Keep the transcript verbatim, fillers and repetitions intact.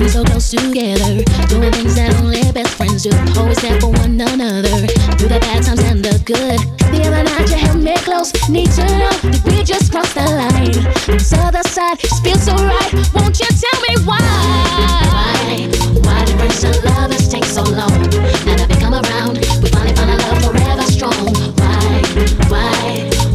Sitting so close together, doing things that only best friends do. Always there for one another, through the bad times and the good. The other night you held me close, need to know, did we just cross the line? On this other side, just feels so right. Won't you tell